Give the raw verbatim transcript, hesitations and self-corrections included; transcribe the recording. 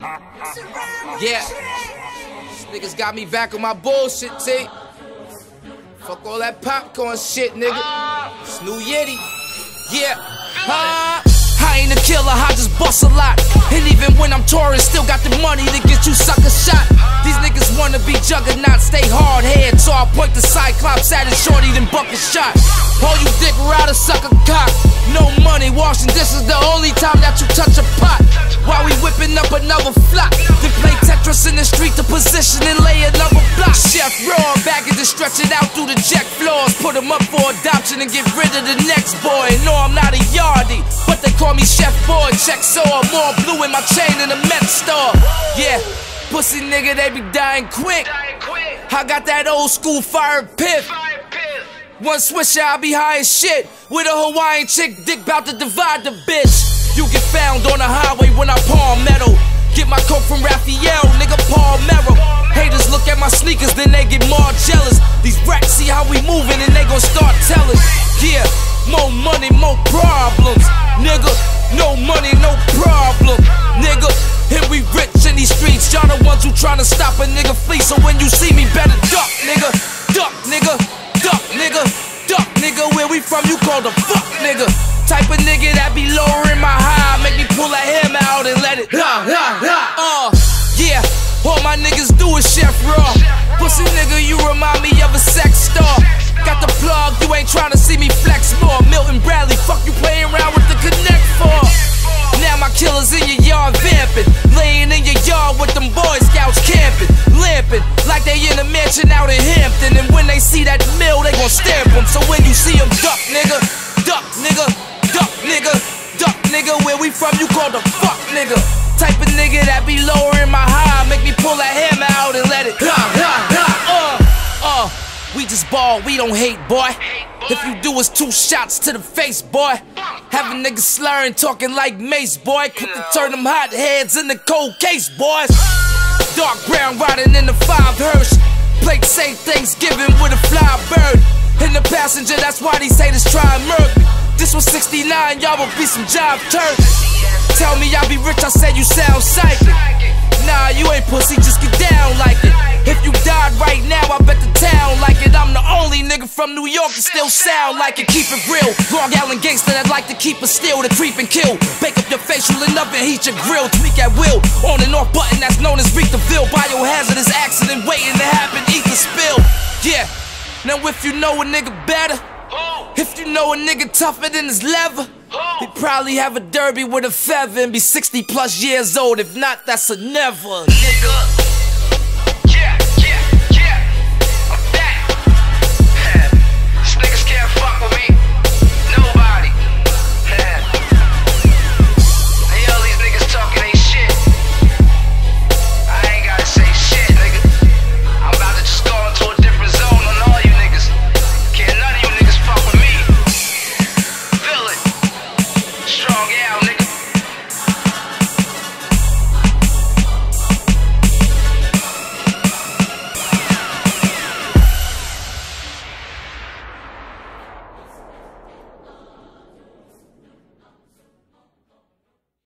Yeah, niggas got me back on my bullshit, T. Fuck all that popcorn shit, nigga. It's New Yitty. Yeah, huh? I ain't a killer, I just bust a lot. And even when I'm touring, still got the money to get you sucker shot. These niggas wanna be juggernauts, stay hard head. So I point the Cyclops at his shorty, then buck a shot. All you dick riders suck a cock. No money, washing dishes the only time that you touch a pot. While we whipping up another flop, then play Tetris in the street to position and lay another block. Chef Raw, baggage to stretch it out through the jet floors. Put him up for adoption and get rid of the next boy. No, I'm not a yardie, but they call me Chef Boy. Check so I'm more blue in my chain in the Met store. Yeah, pussy nigga, they be dying quick. I got that old school fire pith. One swisher, I'll be high as shit. With a Hawaiian chick, dick bout to divide the bitch. You get found on the highway when I palm metal. Get my coke from Raphael, nigga Palmero. Haters look at my sneakers, then they get more jealous. These racks see how we moving and they gon' start telling. Yeah, more money, more problems. Nigga, no money, no problem. Nigga, and we rich in these streets. Y'all the ones who tryna stop a nigga flee. So when you see me, better duck, nigga. Duck, nigga. Duck, nigga. Duck, nigga. Where we from, you call the fuck, nigga. Type of nigga that be lowering my high. Make me pull a hammer out and let it ha, ha, ha. Uh, yeah, all my niggas do is Chef Raw. Pussy nigga, you remind me of a sex star. Got the plug, you ain't tryna see me flex more. Milton Bradley, fuck you playing around with the Connect for. Now my killers in your yard vamping, laying in your yard with them Boy Scouts camping, lamping like they in a mansion out in Hampton. And when they see that mill, they gon' stamp them. So when you see them duck, nigga, duck, nigga. Duck, nigga, duck, nigga, where we from, you call the fuck, nigga. Type of nigga that be lowering my high. Make me pull that hammer out and let it ha, ha, ha. Uh, uh, we just ball, we don't hate, boy. If you do, it's two shots to the face, boy. Have a nigga slurring, talking like Mace, boy. Quick to turn them hot heads in the cold case, boys. Dark brown riding in the five hearse. Plate say Thanksgiving with a fly bird. In the passenger, that's why these haters try and murder me. This was sixty-nine, y'all will be some job turkey. Tell me I be rich, I say you sound psychic. Nah, you ain't pussy, just get down like it. If you died right now, I bet the town like it. I'm the only nigga from New York that still sound like it. Keep it real, Long Island gangster that like to keep it still. To creep and kill, bake up your facial and up and heat your grill. Tweak at will, on and off button that's known as Reekaville. Biohazardous accident waiting to happen, ether spill. Yeah, now if you know a nigga better, if you know a nigga tougher than his leather, he probably have a derby with a feather and be sixty plus years old. If not, that's a never, nigga.